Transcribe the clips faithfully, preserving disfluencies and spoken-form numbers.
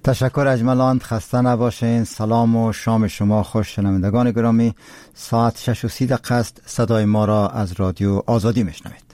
تشکر اجملاند، خسته نباشین. سلام و شام شما خوش. شنوندگان گرامی، ساعت شش و سی دقیقه است. صدای ما را از رادیو آزادی میشنوید.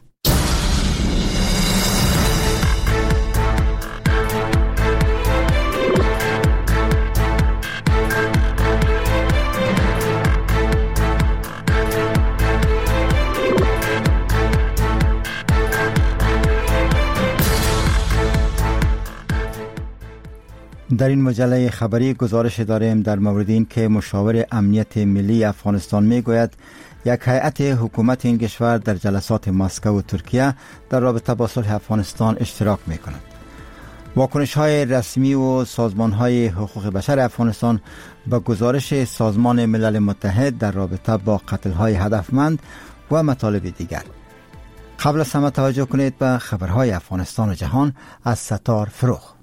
در این مجله خبری گزارش داریم در مورد این که مشاور امنیت ملی افغانستان می گوید یک هیئت حکومت این کشور در جلسات مسکو و ترکیه در رابطه با صلح افغانستان اشتراک می کند. واکنش های رسمی و سازمان های حقوق بشر افغانستان به گزارش سازمان ملل متحد در رابطه با قتل های هدفمند و مطالب دیگر. قبل از همه توجه کنید به خبرهای افغانستان و جهان از ستار فروغ.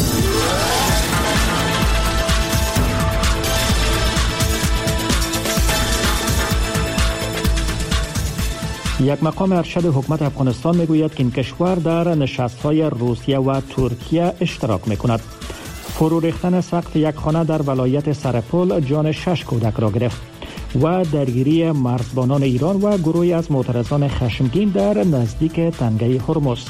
یک مقام ارشد حکومت افغانستان میگوید که این کشور در نشست‌های روسیه و ترکیه اشتراک میکند. فرو ریختن سقف یک خانه در ولایت سرپل جان شش کودک را گرفت و درگیری مرزبانان ایران و گروهی از معترضان خشمگین در نزدیک تنگه هرمز.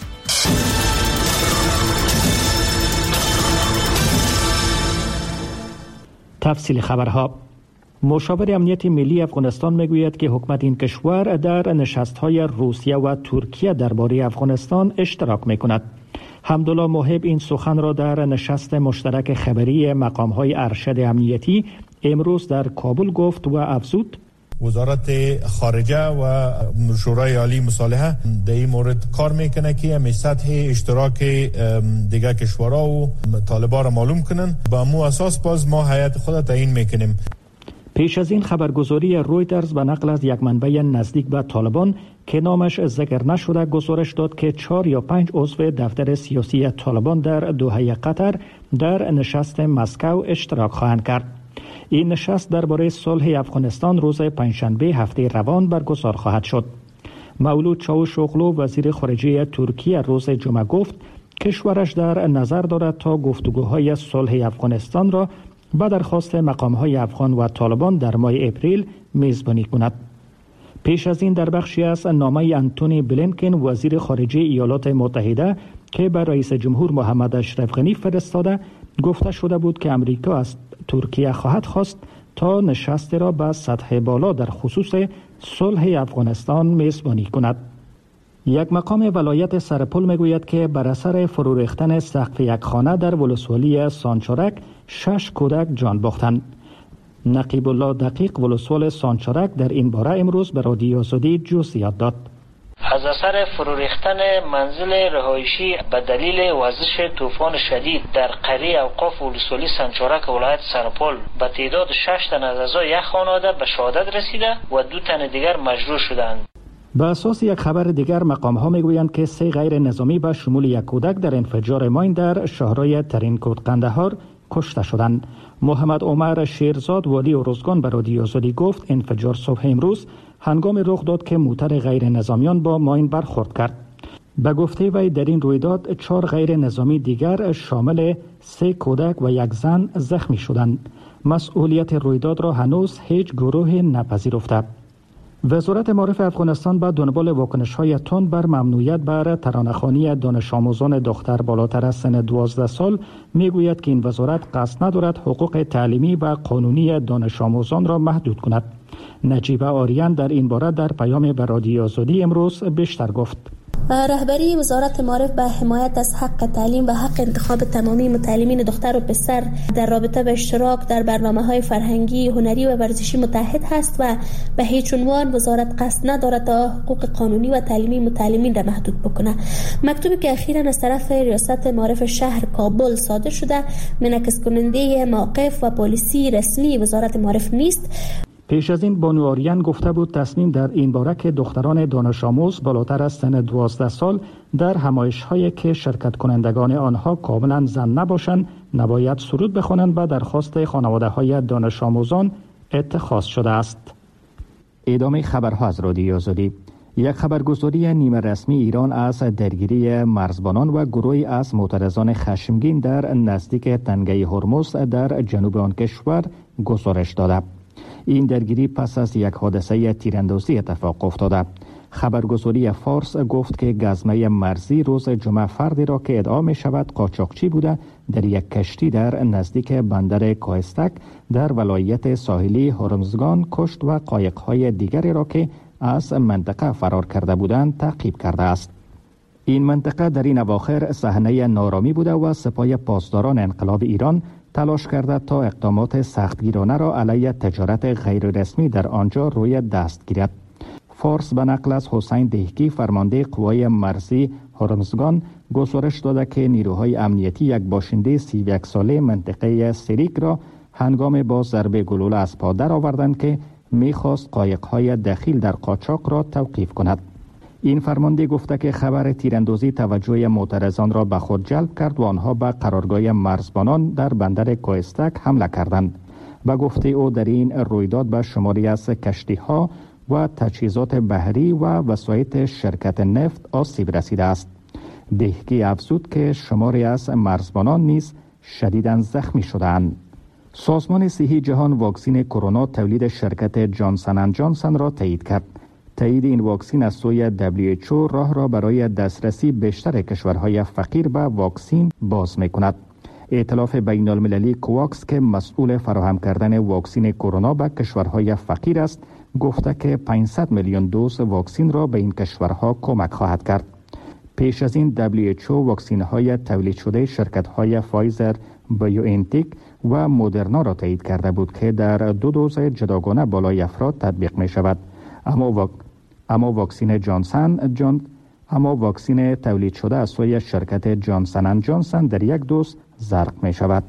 تفصیل خبرها. مشاور امنیت ملی افغانستان میگوید که حکومت این کشور در نشست‌های روسیه و ترکیه درباره افغانستان اشتراک میکند. حمدالله موهب این سخن را در نشست مشترک خبری مقام‌های ارشد امنیتی امروز در کابل گفت و افزود: وزارت خارجه و شورای عالی مصالحه در این مورد کار میکنه که همی سطح اشتراک دیگر کشورها و طالبان را معلوم کنن. با مو اساس باز ما هیئت خود تعیین میکنیم. پیش از این خبرگزاری رویترز به نقل از یک منبع نزدیک به طالبان که نامش ذکر نشده گزارش داد که چهار یا پنج عضو دفتر سیاسی طالبان در دوحه قطر در نشست مسکو اشتراک خواهند کرد. این نشست درباره صلح افغانستان روز پنجشنبه هفته روان برگزار خواهد شد. مولود چاوشوغلو وزیر خارجه ترکیه روز جمعه گفت کشورش در نظر دارد تا گفتگوهای صلح افغانستان را با درخواست مقام‌های افغان و طالبان در ماه اپریل میزبانی کند. پیش از این در بخشی از نامه انتونی بلینکن وزیر خارجه ایالات متحده که به رئیس جمهور محمد اشرف غنی فرستاده گفته شده بود که امریکا از ترکیه خواهد خواست تا نشست را به سطح بالا در خصوص صلح افغانستان میزبانی کند. یک مقام ولایت سرپل میگوید که بر اثر فرو ریختن سقف یک خانه در ولسوالی سانچارک شش کودک جان باختند. نقیب الله دقیق ولسوال سانچارک در این باره امروز به رادیو آزادی جزئیات داد. از اثر فرو ریختن منزل رهایشی به دلیل وزش طوفان شدید در قریه اوقاف ولسوالی سانچارک ولایت سرپل به تعداد شش تن از اعضای یک خانواده به شهادت رسیده و دو تن دیگر مجروح شدند. به اساس یک خبر دیگر مقام ها میگویند که سه غیر نظامی به شمول یک کودک در انفجار ماین در شهرهای ترینکوت قندهار کشته شدند. محمد عمر شیرزاد والی ارزگان به رادیو آزادی گفت انفجار صبح امروز هنگام رخ داد که موتر غیر نظامیان با ماین برخورد کرد. به گفته وی در این رویداد چهار غیر نظامی دیگر شامل سه کودک و یک زن زخمی شدند. مسئولیت رویداد را هنوز هیچ گروه نپذیرفته. وزارت معارف افغانستان به دنبال واکنش‌های تند بر ممنوعیت بر ترانه‌خوانی دانش آموزان دختر بالاتر از سن دوازده سال میگوید که این وزارت قصد ندارد حقوق تعلیمی و قانونی دانش آموزان را محدود کند. نجیبه آریان در این باره در پیام به رادیو آزادی امروز بیشتر گفت. رهبری وزارت معارف به حمایت از حق تعلیم و حق انتخاب تمامی متعلمین دختر و پسر در رابطه به اشتراک در برنامه‌های فرهنگی، هنری و ورزشی متحد هست و به هیچ عنوان وزارت قصد ندارد تا حقوق قانونی و تعلیمی متعلمین را محدود بکنه. مکتوبی که اخیراً از طرف ریاست معارف شهر کابل صادر شده منعکس کننده موقف و پالیسی رسمی وزارت معارف نیست. پیش از این بانو آریان گفته بود تصمیم در این باره که دختران دانش آموز بالاتر از سن دوازده سال در همایش‌هایی که شرکت کنندگان آنها کاملا زن نباشند نباید سرود بخوانند و درخواست خانواده‌های دانش آموزان اتخاذ شده است. ادامه خبرها از رادیو آزادی. یک خبرگزاری نیمه رسمی ایران از درگیری مرزبانان و گروهی از معترضان خشمگین در نزدیک تنگه هرمز در جنوب آن کشور گزارش داده. این درگیری پس از یک حادثه تیراندازی اتفاق افتاده. خبرگزاری فارس گفت که گزمه مرزی روز جمعه فردی را که ادعا می شود قاچاقچی بوده در یک کشتی در نزدیک بندر کوهستک در ولایت ساحلی هرمزگان کشت و قایق‌های دیگری را که از منطقه فرار کرده بودند تعقیب کرده است. این منطقه در این اواخر صحنه نارامی بوده و سپاه پاسداران انقلاب ایران تلاش کرده تا اقدامات سختگیرانه را علیه تجارت غیر رسمی در آنجا روی دست گیرد. فارس به نقل از حسین دهکی فرمانده قوای مرزی هرمزگان گزارش داده که نیروهای امنیتی یک باشنده سی و یک ساله منطقه سریک را هنگام با ضرب گلوله از پا در آوردند که میخواست قایق‌های دخیل در قاچاق را توقیف کند. این فرمانده گفته که خبر تیراندازی توجه معترضان را به خود جلب کرد و آنها به قرارگاه مرزبانان در بندر کوهستک حمله کردند. و گفته او در این رویداد به شماری از کشتی‌ها و تجهیزات بحری و وسایط شرکت نفت آسیب رسیده است. دهکی افزود که شماری از مرزبانان نیز شدیداً زخمی شدند. سازمان صحی جهان واکسن کرونا تولید شرکت جانسن اند جانسن را تایید کرد. تایید این واکسن از سوی دبلیو اچ او راه را برای دسترسی بیشتر کشورهای فقیر به واکسن باز می‌کند. ائتلاف بین المللی کواکس که مسئول فراهم کردن واکسن کرونا به کشورهای فقیر است، گفته که پانصد میلیون دوز واکسن را به این کشورها کمک خواهد کرد. پیش از این دبلیو اچ او واکسن‌های تولید شده شرکت‌های فایزر، بایوانتک و مدرنا را تایید کرده بود که در دو دوز جداگانه بالای افراد تطبیق می شود. اما واک... اما واکسن جانسن جان اما واکسن تولید شده از سوی شرکت جانسن اند جانسن در یک دوز زرق می شود.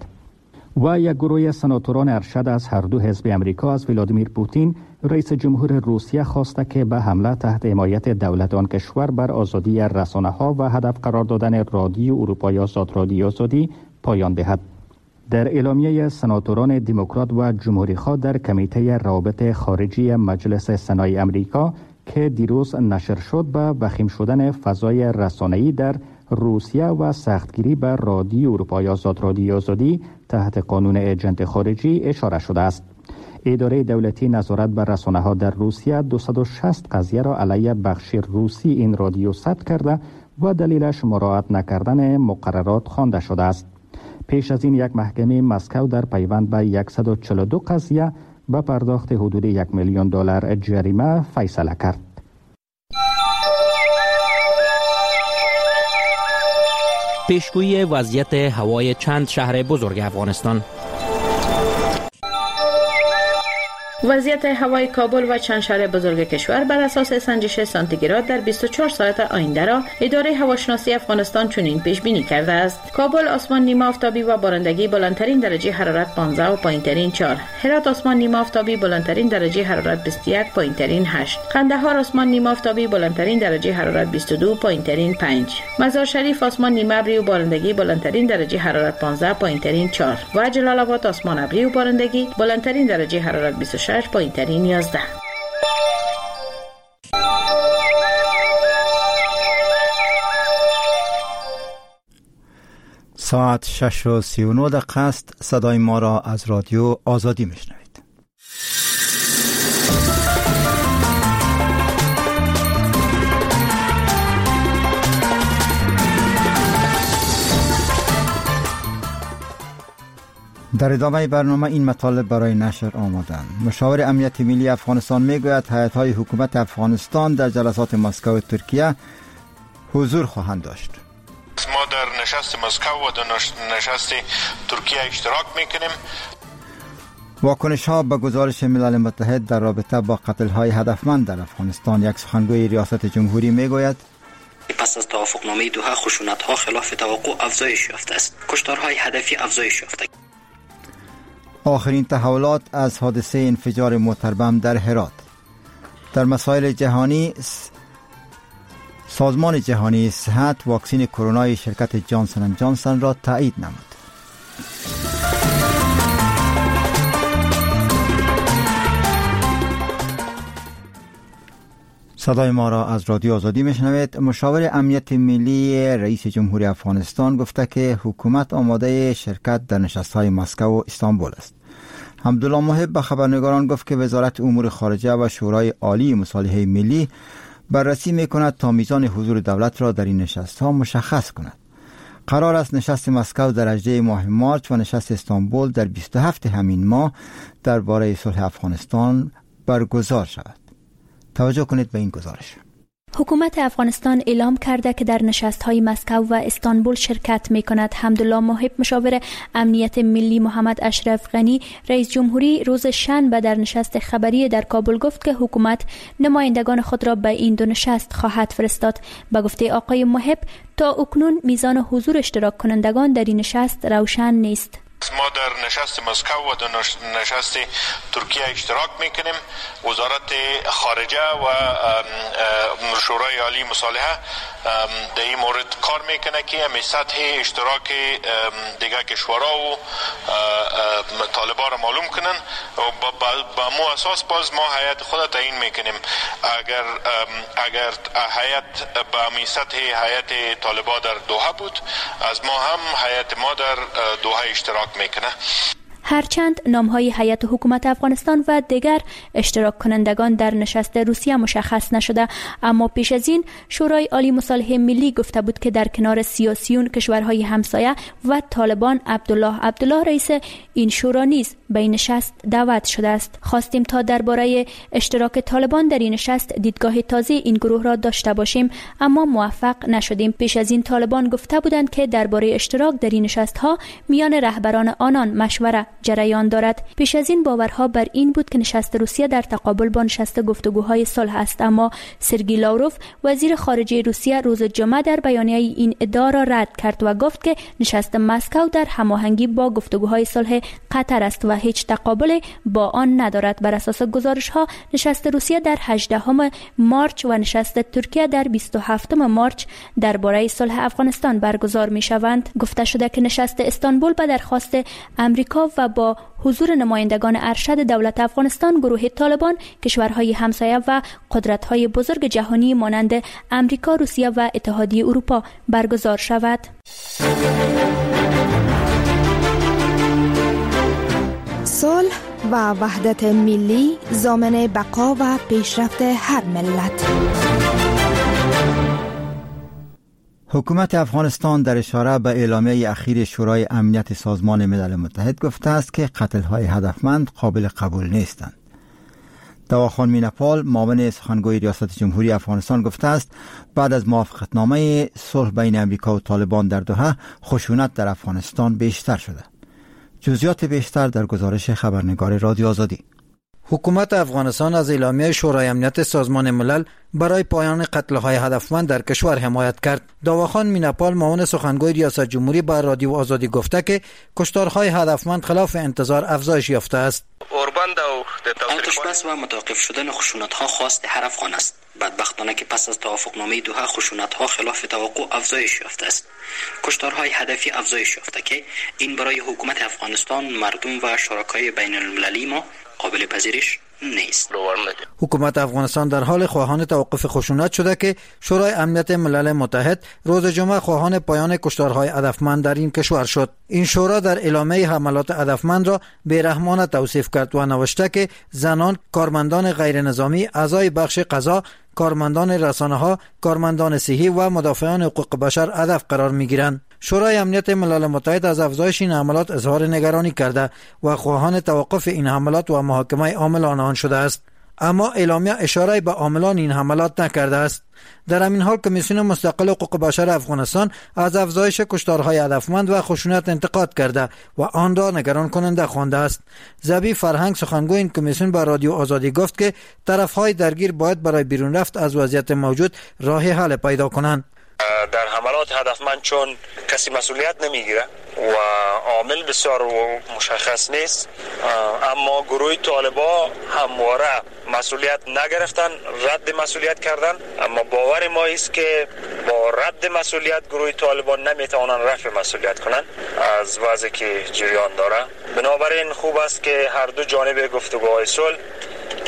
و یک گروه سناتوران ارشد از هر دو حزب امریکا از ولادیمیر پوتین رئیس جمهور روسیه خواسته که به حمله تحت حمایت دولت آن کشور بر آزادی رسانه‌ها و هدف قرار دادن رادیو اروپای آزاد رادیو آزادی پایان دهد. در اعلامیه سناتوران دموکرات و جمهوری‌خواه در کمیته روابط خارجی مجلس سنای امریکا که دیروز نشر شد به وخیم شدن فضای رسانه‌ای در روسیه و سختگیری بر رادیو اروپای آزاد رادیو آزادی تحت قانون ایجنت خارجی اشاره شده است. اداره دولتی نظارت بر رسانه‌ها در روسیه دویست و شصت قضیه را علیه بخش روسی این رادیو ثبت کرده و دلیلش مراعات نکردن مقررات خوانده شده است. پیش از این یک محکمه مسکو در پیوند به صد و چهل و دو قضیه به پرداخت حدود یک میلیون دلار جریمه فیصله کرد. پیشگویی وضعیت هوای چند شهر بزرگ افغانستان. وضعیت هوای کابل و چند شهر بزرگ کشور بر اساس سنجش سانتیگراد در بیست و چهار ساعت آینده را اداره هواشناسی افغانستان چنین پیش بینی کرده است: کابل آسمان نیمه آفتابی و بارندگی، بلندترین درجه حرارت پانزده و پایینترین چهار. هرات آسمان نیمه آفتابی، بلندترین درجه حرارت بیست و یک، پایینترین هشت. قندهار آسمان نیمه آفتابی، بلندترین درجه حرارت بیست و دو، پایینترین پنج. مزار شریف آسمان نیمه ابری و بارندگی، بلندترین درجه حرارت پانزده، پایینترین چهار. و جلال آباد آسمان ابری و بارندگی، بلندترین درجه حرارت بیست و شش، پایینترین یازده. ساعت شش و سی و نه دقیقه است. صدای ما را از رادیو آزادی میشنوید. در ادامه برنامه این مطالب برای نشر آمدند. مشاور امنیت ملی افغانستان میگوید هیئت‌های حکومت افغانستان در جلسات مسکو و ترکیه حضور خواهند داشت. ما در نشست مسکو و در نشست ترکیه اشتراک میکنیم. واکنش ها به گزارش ملل متحد در رابطه با قتل های هدفمند در افغانستان. یک سخنگوی ریاست جمهوری میگوید پس از توافقنامه دوحه خشونت ها خلاف توقع افزایش یافته است. کشتارهای هدفی افزایش یافته. آخرین تحولات از حادثه انفجار موتر بم در هرات. در مسائل جهانی، سازمان جهانی صحت واکسن کرونا شرکت جانسن اند جانسن را تایید نمود. صدای ما را از رادیو آزادی میشنوید. مشاور امنیت ملی رئیس جمهوری افغانستان گفته که حکومت آماده شرکت در نشست‌های مسکو و استانبول است. عبدالله محب به خبرنگاران گفت که وزارت امور خارجه و شورای عالی مصالحه ملی بررسی میکند تا میزان حضور دولت را در این نشست‌ها مشخص کند. قرار است نشست مسکو در هجدهم ماه مارچ و نشست استانبول در بیست و هفتم همین ماه درباره صلح افغانستان برگزار شود. توجه کنید به این گزارش. حکومت افغانستان اعلام کرده که در نشست‌های مسکو و استانبول شرکت می‌کند. حمدالله محب مشاور امنیت ملی محمد اشرف غنی رئیس جمهوری روز شنبه در نشست خبری در کابل گفت که حکومت نمایندگان خود را به این دو نشست خواهد فرستاد. به گفته آقای محب تا اکنون میزان حضور اشتراک کنندگان در این نشست روشن نیست. ما در نشست مسکو و در نشست ترکیه اشتراک میکنیم. وزارت خارجه و شورای عالی مصالحه در این مورد کار میکنه که همین سطح اشتراک دیگه کشورها و طالبان را معلوم کنن و با مو اساس باز ما هیئت خود تعیین میکنیم. اگر اگر هیئت با همین سطح هیئت طالبان در دوحه بود، از ما هم هیئت ما در دوحه اشتراک میکنه. هرچند نامهای هیئت حکومت افغانستان و دیگر اشتراک کنندگان در نشست روسیه مشخص نشده، اما پیش از این شورای عالی مصالحه ملی گفته بود که در کنار سیاسیون کشورهای همسایه و طالبان عبدالله عبدالله رئیس این شورا نیز به این نشست دعوت شده است. خواستیم تا درباره اشتراک طالبان در این نشست دیدگاه تازه این گروه را داشته باشیم، اما موفق نشدیم. پیش از این طالبان گفته بودند که درباره اشتراک در این نشست‌ها میان رهبران آنان مشوره جریان دارد. پیش از این باورها بر این بود که نشست روسیه در تقابل با نشست گفتگوهای صلح است، اما سرگئی لاوروف وزیر خارجه روسیه روز جمعه در بیانیه این ادعا را رد کرد و گفت که نشست مسکو در هماهنگی با گفتگوهای صلح قطر است و هیچ تقابل با آن ندارد. بر اساس گزارش‌ها نشست روسیه در هجدهم مارچ و نشست ترکیه در بیست و هفتم مارچ درباره صلح افغانستان برگزار می‌شوند. گفته شده که نشست استانبول به درخواست امریکا و با حضور نمایندگان ارشد دولت افغانستان، گروه طالبان، کشورهای همسایه و قدرت‌های بزرگ جهانی مانند امریکا، روسیه و اتحادیه اروپا برگزار شود. صلح و وحدت ملی ضامن بقا و پیشرفت هر ملت. حکومت افغانستان در اشاره به اعلامیه اخیر شورای امنیت سازمان ملل متحد گفته است که قتل‌های هدفمند قابل قبول نیستند. دواخان مینپال معاون سخنگوی ریاست جمهوری افغانستان گفته است بعد از موافقتنامه صلح بین امریکا و طالبان در دوحه خشونت در افغانستان بیشتر شده. جزئیات بیشتر در گزارش خبرنگار رادیو آزادی. حکومت افغانستان از اعلامیه شورای امنیت سازمان ملل برای پایان قتل‌های هدفمند در کشور حمایت کرد. دواخان مینپال معاون سخنگوی ریاست جمهوری با رادیو آزادی گفته که کشتارهای هدفمند خلاف انتظار افزایش یافته است. آتش بس و متوقف شدن خشونت‌ها خواست هر افغان است. بدبختانه که پس از توافقنامه دوحه خشونت‌ها خلاف توقع افزایش یافته است. کشتارهای هدفی افزایش یافته که این برای حکومت افغانستان، مردم و شرکای بین المللی ما قابل پذیرش نیست. حکومت افغانستان در حال خواهان توقف خشونت شده که شورای امنیت ملل متحد روز جمعه خواهان پایان کشتارهای هدفمند در این کشور شد. این شورا در اعلامیه حملات هدفمند را بیرحمانه توصیف کرد و نوشته که زنان، کارمندان غیر نظامی، اعضای بخش قضا، کارمندان رسانه‌ها، کارمندان صحی و مدافعان حقوق بشر هدف قرار می‌گیرند. شورای امنیت ملل متحد از افزایش این حملات اظهار نگرانی کرده و خواهان توقف این حملات و محاکمه عاملان آن شده است، اما اعلامیه اشاره به عاملان این حملات نکرده است. در همین حال کمیسیون مستقل حقوق بشر افغانستان از افزایش کشتارهای هدفمند و خشونت انتقاد کرده و آن را نگران کننده خوانده است. ذبیح فرهنگ سخنگوی این کمیسیون با رادیو آزادی گفت که طرف‌های درگیر باید برای بیرون رفت از وضعیت موجود راه حل پیدا کنند. در حملات هدفمند چون کسی مسئولیت نمیگیره و عامل بسیار مشخص نیست، اما گروه طالبا همواره مسئولیت نگرفتن، رد مسئولیت کردن، اما باور ما است که با رد مسئولیت گروه طالبان نمیتوانند رفع مسئولیت کنند از وضعی که جریان داره. بنابراین خوب است که هر دو جانب گفتگوهای صلح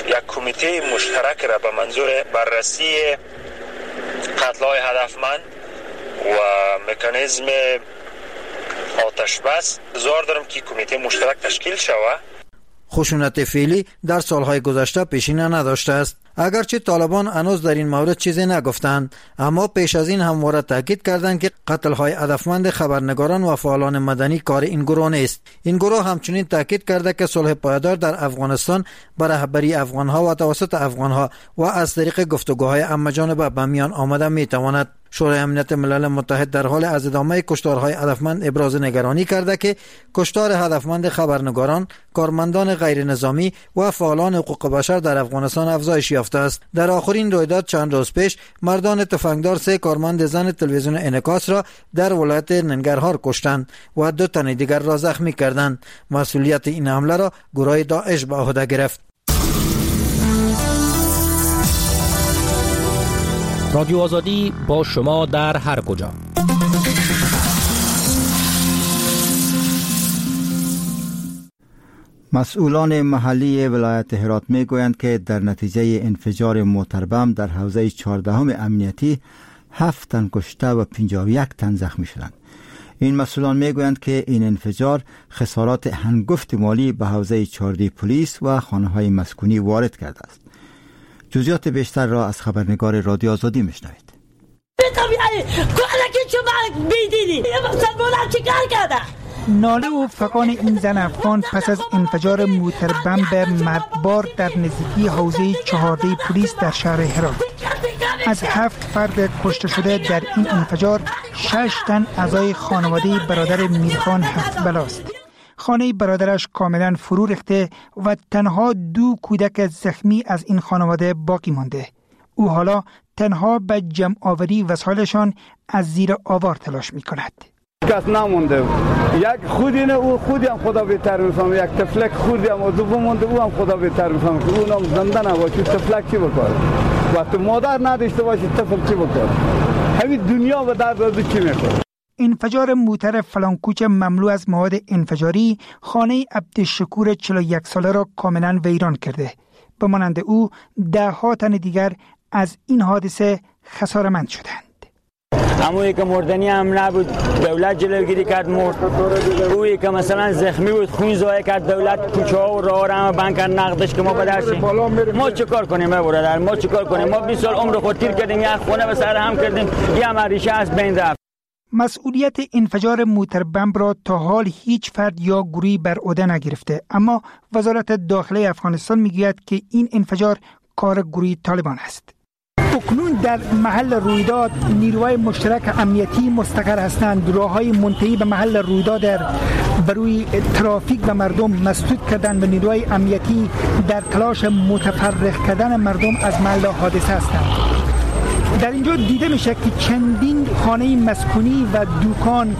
یک کمیته مشترک را به منظور بررسی قتل‌های هدفمند و مکانیزم آتش بس زار دارم که کمیته مشترک تشکیل شود. خشونت فعلی در سالهای گذشته پیشینه نداشته است. اگرچه طالبان هنوز در این مورد چیزی نگفتند، اما پیش از این همواره تاکید کردند که قتل‌های هدفمند خبرنگاران و فعالان مدنی کار این گروه نیست. این گروه همچنین تاکید کرده که صلح پایدار در افغانستان به رهبری افغان‌ها و توسط افغان‌ها و از طریق گفتگوهای همه‌جانبه به میان آمده می‌تواند. شورای امنیت ملل متحد در حال از ادامه کشتارهای هدفمند ابراز نگرانی کرده که کشتار هدفمند خبرنگاران، کارمندان غیر نظامی و فعالان حقوق بشر در افغانستان افزایش یافته است. در آخرین رویداد چند روز پیش مردان تفنگدار سه کارمند زن تلویزیون انعکاس را در ولایت ننگرهار کشتند و دو تن دیگر را زخمی کردند. مسئولیت این حمله را گروه داعش به عهده گرفت. رادیو آزادی با شما در هر کجا. مسئولان محلی ولایت هرات می گویند که در نتیجه انفجار موتر بم در حوزه چهاردهم امنیتی هفت تن کشته و پنجاه و یک تن زخمی شدند. این مسئولان می گویند که این انفجار خسارات هنگفت مالی به حوزه چهاردی پلیس و خانه‌های مسکونی وارد کرده است. جزئیات بیشتر را از خبرنگار رادیو آزادی میشنوید. ناله و فغان این زن افغان پس از انفجار موتر بم به مربار در نزدیکی حوزه چهارده پلیس در شهر هرات. از هفت فرد کشته شده در این انفجار شش تن اعضای خانواده برادر میرخان هفت بلاست. خانه برادرش کاملا فرو ریخته و تنها دو کودک زخمی از این خانواده باقی مانده. او حالا تنها به جمع آوری وسایلشان از زیر آوار تلاش می کند. کس نمونده. یک خودی نه او خودی هم خدا بهتر میفهمه. یک تفلک خودی هم دوم مونده او هم خدا بهتر میفهمه که اونم زنده نباشه تفلک چی بکنه. وقتی مادر نداشته باشه تفلک چی بکنه. همین دنیا به درد چی میخوره. انفجار موتر فلانکوچ مملو از مواد انفجاری خانه عبدالشکور چهل و یک ساله را کاملا ویران کرده. به مانند او ده ها تن دیگر از این حادثه خساره‌مند شدند. اما یک مردنی هم نبود، دولت جلوگیری کرد مرد. اویی که مثلا زخمی بود خون ضایع کرد، دولت کوچه ها و راه را هم بند کرد نقدش که ما بدرسیم. ما چه کار کنیم برادر؟ ما چه کار کنیم؟ ما بیست سال عمر خود تیر کردیم، یک خونه به سر هم کردیم، یه هم ریشه از بین رفت. مسئولیت انفجار موتر بم را تا حال هیچ فرد یا گروهی بر عهده نگرفته، اما وزارت داخله افغانستان میگوید که این انفجار کار گروه طالبان است. اکنون در محل رویداد نیروهای مشترک امنیتی مستقر هستند. راههای منتهی به محل رویداد در بروی ترافیک و مردم مسدود کردند و نیروهای امنیتی در تلاش متفرق کردن مردم از محل حادثه هستند. در اینجا دیده میشه که چندین خانه مسکونی و دکان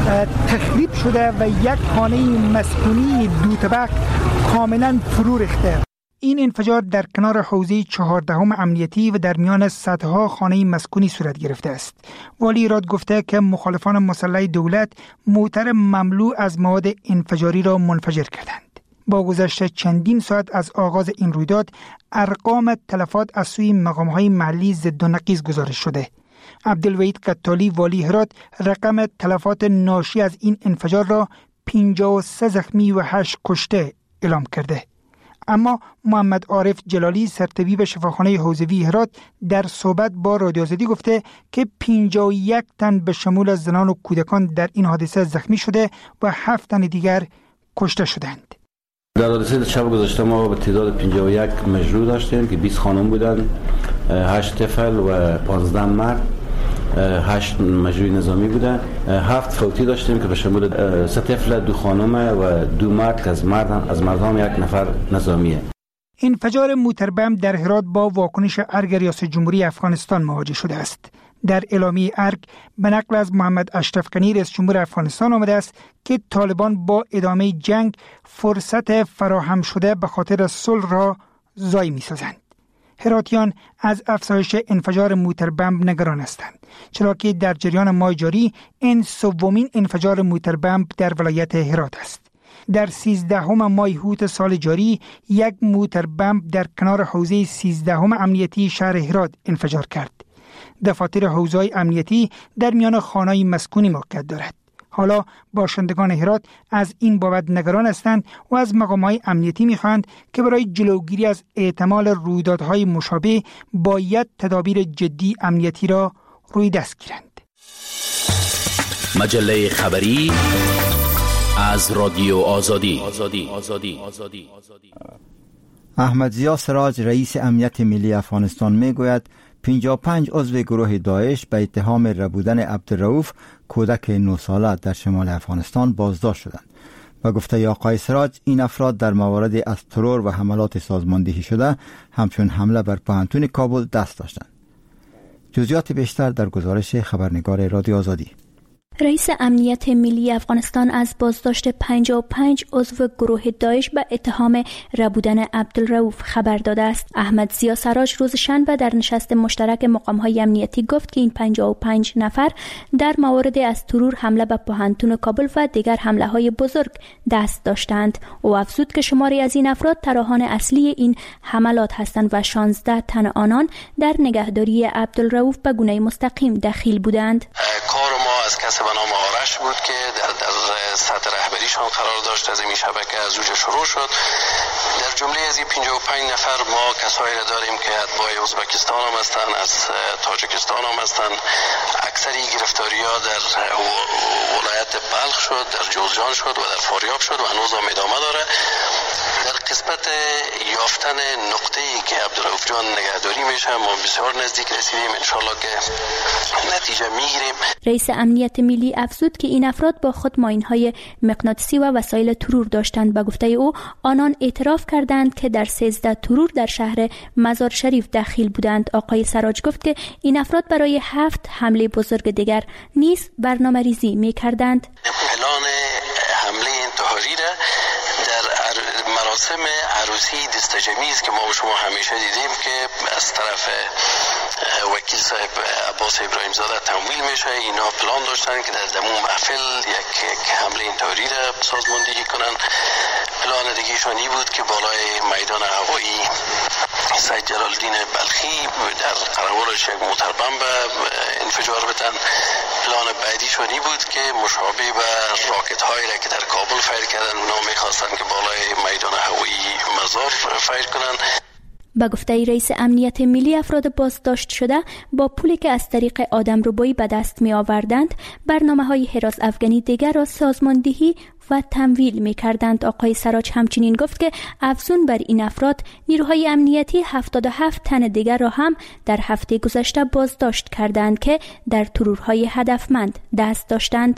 تخریب شده و یک خانه مسکونی دو طبق کاملا فرو ریخته. این انفجار در کنار حوزه چهاردهم امنیتی و در میان صدها خانه مسکونی صورت گرفته است. والی هرات گفته که مخالفان مسلح دولت موتر مملو از مواد انفجاری را منفجر کردند. با گذشت چندین ساعت از آغاز این رویداد ارقام تلفات از سوی مقام‌های محلی ضد و نقیض گزارش شده. عبدالوحید قتالی والی هرات رقم تلفات ناشی از این انفجار را پنجاه و سه زخمی و هشت کشته اعلام کرده. اما محمد عارف جلالی سرطبیب شفاخانه حوزوی هرات در صحبت با رادیو آزادی گفته که پنجاه و یک تن به شمول زنان و کودکان در این حادثه زخمی شده و هفت تن دیگر کشته شدند. در حادثه شب گذشته ما به تعداد پنجاه و یک مجروح داشتیم که بیست خانم بودند، هشت طفل و پانزده مرد، هشت مجروح نظامی بودند، هفت فوتی داشتیم که به شمول سه طفل، دو خانم و دو مرد از مرد از مردان یک نفر نظامیه. انفجار موتر بم در هرات با واکنش ارگ ریاست جمهوری افغانستان مواجه شده است. در اعلامیه ارگ به نقل از محمد اشرف غنی رئیس جمهور افغانستان آمده است که طالبان با ادامه جنگ فرصت فراهم شده به خاطر صلح را ضایع می‌سازند. هراتیان از افزایش انفجار موتر بم نگران هستند، چرا که در جریان ماه جاری این سومین انفجار موتر بم در ولایت هرات است. در سیزدهم ماه هوت سال جاری یک موتر بمب در کنار حوزه سیزدهم امنیتی شهر هرات انفجار کرد. دفاتر حوزه‌های امنیتی در میان خانه‌های مسکونی موقعیت دارد. حالا باشندگان هرات از این بابت نگران هستند و از مقام‌های امنیتی می‌خواهند که برای جلوگیری از احتمال رویدادهای مشابه باید تدابیر جدی امنیتی را روی دست گیرند. مجله خبری از رادیو آزادی. احمد ضیا سراج رئیس امنیت ملی افغانستان میگوید پنجاه و پنج عضو گروه داعش به اتهام ربودن عبدالرؤوف کودک نه ساله در شمال افغانستان بازداشت شدند و گفته آقای سراج این افراد در موارد از ترور و حملات سازماندهی شده همچون حمله بر پوهنتون کابل دست داشتند. جزئیات بیشتر در گزارش خبرنگار رادیو آزادی. رئیس امنیت ملی افغانستان از بازداشت پنجاه و پنج عضو گروه داعش به اتهام ربودن عبدالرؤوف خبر داده است. احمد ضیا سراج روز شنبه در نشست مشترک مقام‌های امنیتی گفت که این پنجاه و پنج نفر در موارد از ترور، حمله به پوهنتون کابل و دیگر حمله‌های بزرگ دست داشتند. او افزود که شماری از این افراد طراحان اصلی این حملات هستند و شانزده تن آنان در نگهداری عبدالرؤوف به گونه مستقیم دخیل بودند. کار ما از کسب نام آرش بود که در, در سطح رهبریشان قرار داشت. از این شبکه از اوج شروع شد. در جمله از این پنجاه و پنج نفر ما کسایی را داریم که اتباع ازبکستان هم هستن، از تاجیکستان هم هستن. اکثری گرفتاری ها در ولایت بلخ شد، در جوزجان شد و در فاریاب شد و هنوز هم ادامه داره. در قسمت یافتن نقطه‌ای که عبدالرؤوف جان نگهداری میشه ما بسیار نزدیک رسیدیم. انشالله که نتیجه میگیریم. رئیس امنیت ملی افزود که این افراد با خود ماین‌های مغناطیسی و وسایل ترور داشتند. به گفته او آنان اعتراف کردند که در سیزده ترور در شهر مزار شریف دخیل بودند. آقای سراج گفت که این افراد برای هفت حمله بزرگ دیگر نیز برنامه‌ریزی می‌کردند. پلان حمله انتحاری را در مراسم عروسی دستجمی است که ما و شما همیشه دیدیم که از طرف وکیل صاحب عباس ابراهیم زاده تمویل میشه. اینا پلان داشتن که در دمو محفل یک, یک حمله انتحاری را سازماندهی کنن. پلان دیگه‌شانی بود که بالای میدان هوایی سید جلال‌الدین بلخی در قرارش یک موتر بمب انفجار بدن. پلان بعدیشانی بود که مشابه به راکت هایی را که در کابل فایر کردن اونا میخواستن که بالای میدان هوایی مزار فایر کنن. با گفته رئیس امنیت ملی افراد بازداشت شده با پولی که از طریق آدمربایی به دست می آوردند برنامه‌های هراس افغانی دیگر را سازماندهی و تمویل می کردند. آقای سراج همچنین گفت که افزون بر این افراد نیروهای امنیتی هفتاد و هفت تن دیگر را هم در هفته گذشته بازداشت کردند که در ترورهای هدفمند دست داشتند.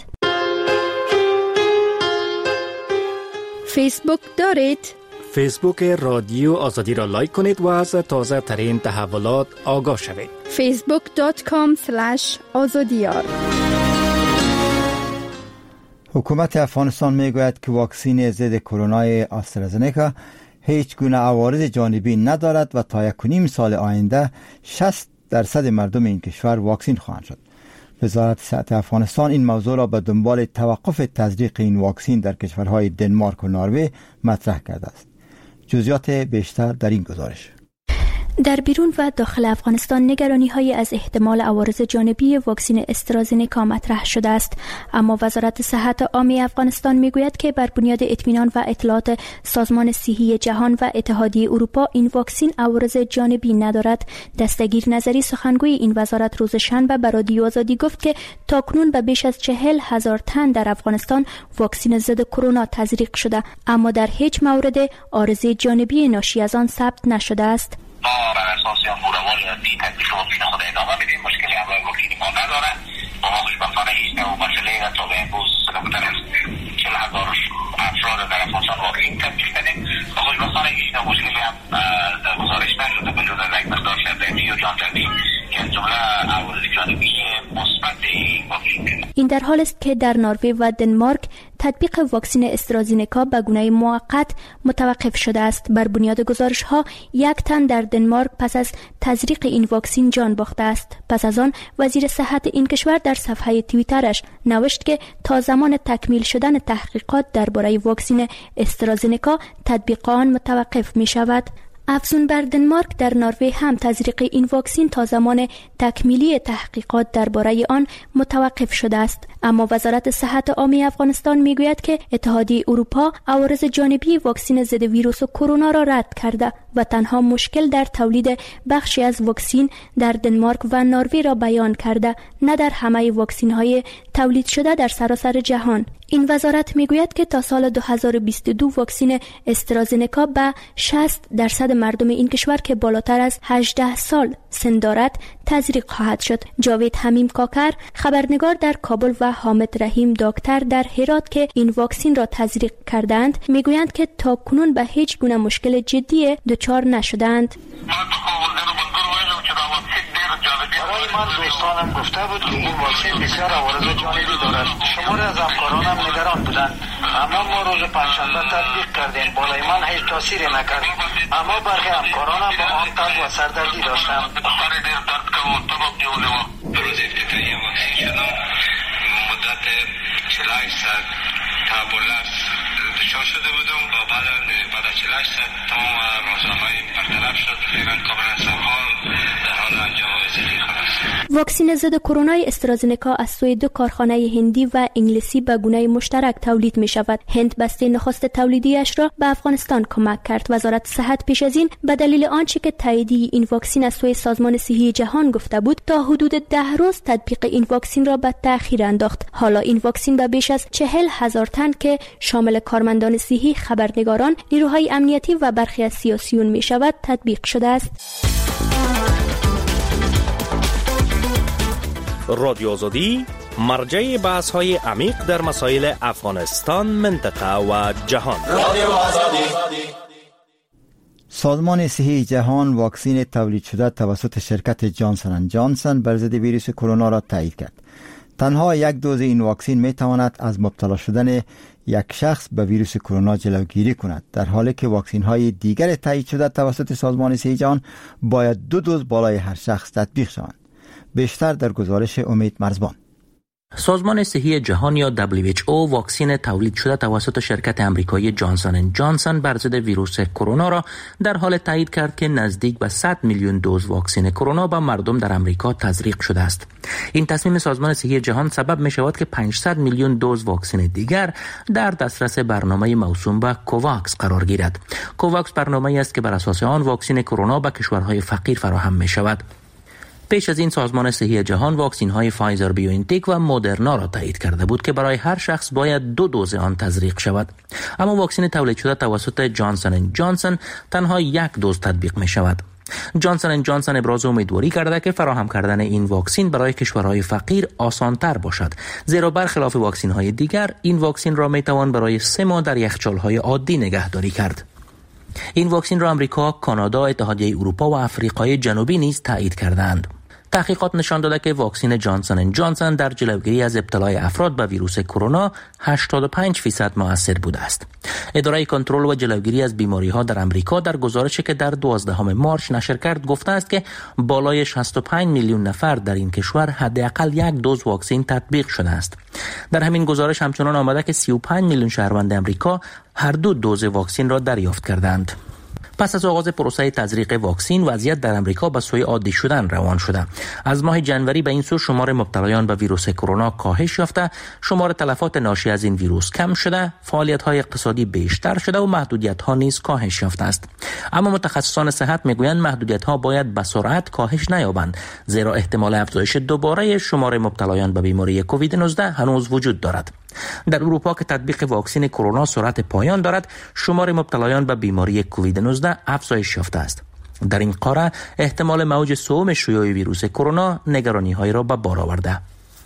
فیسبوک دارید؟ فیسبوک رادیو آزادی را لایک کنید و از تازه ترین تحولات آگاه شوید. فیسبوک دات کام اسلش آزادیار. حکومت افغانستان میگوید که واکسن ضد کرونا آسترازنکا هیچ گونه عوارض جانبی ندارد و تا یک و نیم سال آینده شصت درصد مردم این کشور واکسن خواهند شد. وزارت صحت افغانستان این موضوع را به دنبال توقف تزریق این واکسن در کشورهای دنمارک و نروژ مطرح کرده است. جزئیات بیشتر در این گزارش. در بیرون و داخل افغانستان نگرانی های از احتمال عوارض جانبی واکسن استرازنکا مطرح شده است، اما وزارت صحت عامه افغانستان میگوید که بر بنیاد اطمینان و اطلاعات سازمان صحی جهان و اتحادیه اروپا این واکسن عوارض جانبی ندارد. دستگیر نظری سخنگوی این وزارت روز شنبه به رادیو آزادی گفت که تاکنون به بیش از چهل هزار تن در افغانستان واکسن ضد کرونا تزریق شده، اما در هیچ مورد عارض جانبی ناشی از آن ثبت نشده است. ما بر اساس امورال بی تکلیف واکسن خود ادامه میدیم. مشکلی همراه واکسن ما نداره. ما خوشبختانه هیچ نوع مسئله را تا به امروز کمتر از چهل هزار افراد در افغانستان واکسن تطبیق کردیم و خوشبختانه هیچ نوع مشکلی هم گزارش نشده به جز از یک مقدار شدیدی و جان‌جانی که از جمله عوارض جانبی مثبت این واکسن. این در حال است که در نروژ و دنمارک تطبیق واکسن استرازینکا به گونه موقت متوقف شده است. بر بنیاد گزارش ها یک تن در دنمارک پس از تزریق این واکسن جان باخته است. پس از آن وزیر صحت این کشور در صفحه توییترش نوشت که تا زمان تکمیل شدن تحقیقات درباره واکسن استرازینکا تطبیق آن متوقف می شود. افزون بر دنمارک در نروژ هم تزریق این واکسن تا زمان تکمیلی تحقیقات درباره آن متوقف شده است. اما وزارت صحت عامه افغانستان میگوید که اتحادیه اروپا عوارض جانبی واکسن ضد ویروس کرونا را رد کرده و تنها مشکل در تولید بخشی از واکسن در دنمارک و نروژ را بیان کرده، نه در همه واکسن های تولید شده در سراسر جهان. این وزارت میگوید که تا سال دو هزار و بیست و دو واکسن استرازینکا به شصت درصد مردم این کشور که بالاتر از هجده سال سن دارد تزریق خواهد شد. جاوید حمیم کاکر خبرنگار در کابل و حامد رحیم دکتر در هرات که این واکسن را تزریق کردند میگویند که تا کنون به هیچ گونه مشکل جدی دچار نشدند. برای من دوستانم گفته بود که این واکسن بسیار عوارض جانبی دارد. شماری از همکارانم نگران بودند، اما ما روز پنجشنبه تطبیق کردیم. بالای من هیچ تاثیری نکرد، اما برخی همکارانم با آن قلب و سردردی داشتند. روز افتتاحیه واکسن شدم، مدت چهل و هشت ساعت تا بولس دچار شده بودم و بعد بعد از چهل و هشت ساعت تمام راهزنهای برطرف شد. فعلا کاملا سرحال در حال انجام وظیفه خود است. واکسن ضد کرونا استرازینکا از سوی دو کارخانه هندی و انگلیسی به گونه مشترک تولید می شود. هند بسته نخست تولیدیش را به افغانستان کمک کرد. وزارت صحت پیش از این به دلیل آنچه که تاییدی این واکسن از سوی سازمان صحی جهان گفته بود تا حدود ده روز تطبیق این واکسن را به تأخیر انداخت. حالا این واکسن به بیش از چهل هزار تن که شامل کارمندان صحی، خبرنگاران، نیروهای امنیتی و برخی از سیاسیون می شود تطبیق شده است. رادیو آزادی مرجع بحث های عمیق در مسائل افغانستان، منطقه و جهان. رادیو آزادی. سازمان صحی جهان واکسن تولید شده توسط شرکت جانسن اند جانسن بر ضد ویروس کرونا را تایید کرد. تنها یک دوز این واکسن می تواند از مبتلا شدن یک شخص به ویروس کرونا جلوگیری کند، در حالی که واکسن های دیگر تایید شده توسط سازمان صحی جهان باید دو دوز بالای هر شخص تطبیق شوند. بیشتر در گزارش امید مرزبان. سازمان صحی جهان یا دبلیو اچ او واکسن تولید شده توسط شرکت امریکایی جانسن اند جانسن بر ضد ویروس کرونا را در حال تایید کرد که نزدیک به صد میلیون دوز واکسن کرونا به مردم در امریکا تزریق شده است. این تصمیم سازمان صحی جهان سبب می شود که پانصد میلیون دوز واکسن دیگر در دسترس برنامه موسوم به کوواکس قرار گیرد. کوواکس برنامه‌ای است که بر اساس آن واکسن کرونا به کشورهای فقیر فراهم می شود. پیش از این سازمان صحی جهان واکسن های فایزر بیوانتک و مدرنا را تایید کرده بود که برای هر شخص باید دو دوز آن تزریق شود. اما واکسن تولید شده توسط جانسن اند جانسن تنها یک دوز تطبیق می شود. جانسن اند جانسن ابراز امیدواری کرده که فراهم کردن این واکسن برای کشورهای فقیر آسان‌تر باشد، زیرا برخلاف واکسن های دیگر این واکسن را می توان برای سه ماه در یخچال‌های عادی نگهداری کرد. این واکسن را امریکا، کانادا، اتحادیه اروپا و آفریقای جنوبی نیز تایید کردند. تحقیقات نشان داده که واکسن جانسن اند جانسن در جلوگیری از ابتلای افراد به ویروس کرونا هشتاد و پنج درصد مؤثر بوده است. اداره کنترل و جلوگیری از بیماری‌ها در امریکا در گزارشی که در دوازدهم مارس نشر کرد گفته است که بالای شصت و پنج میلیون نفر در این کشور حداقل یک دوز واکسن تطبیق شده است. در همین گزارش همچنان آمده که سی و پنج میلیون شهروند امریکا هر دو دوز واکسن را دریافت کردند. پس از آغاز پروسه تزریق واکسن وضعیت در امریکا به سوی عادی شدن روان شده. از ماه جنوری به این سو شمار مبتلایان به ویروس کرونا کاهش یافته، شمار تلفات ناشی از این ویروس کم شده، فعالیت‌های اقتصادی بیشتر شده و محدودیت‌ها نیز کاهش یافته است. اما متخصصان صحت میگویند محدودیت‌ها باید به سرعت کاهش نیابند، زیرا احتمال افزایش دوباره شمار مبتلایان به بیماری کووید نوزده هنوز وجود دارد. در اروپا که تطبیق واکسن کرونا سرعت پایان دارد، شمار مبتلایان به بیماری کووید نوزده افزایش یافته است. در این قاره احتمال موج سوم شیوع ویروس کرونا نگرانی‌های را به بار آورده.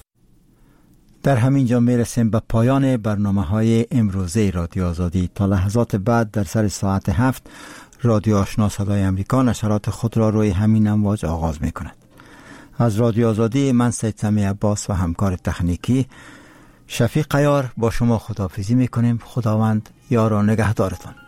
در همین جا میرسیم به پایان برنامه‌های امروزه رادیو آزادی. تا لحظات بعد در سر ساعت هفت رادیو آشنا صدای امریکا نشرات خود را روی همین امواج آغاز می‌کند. از رادیو آزادی من سید سمی عباس و همکار تکنیکی شفیق قیار با شما خداحافظی میکنیم. خداوند یار و نگهدارتان.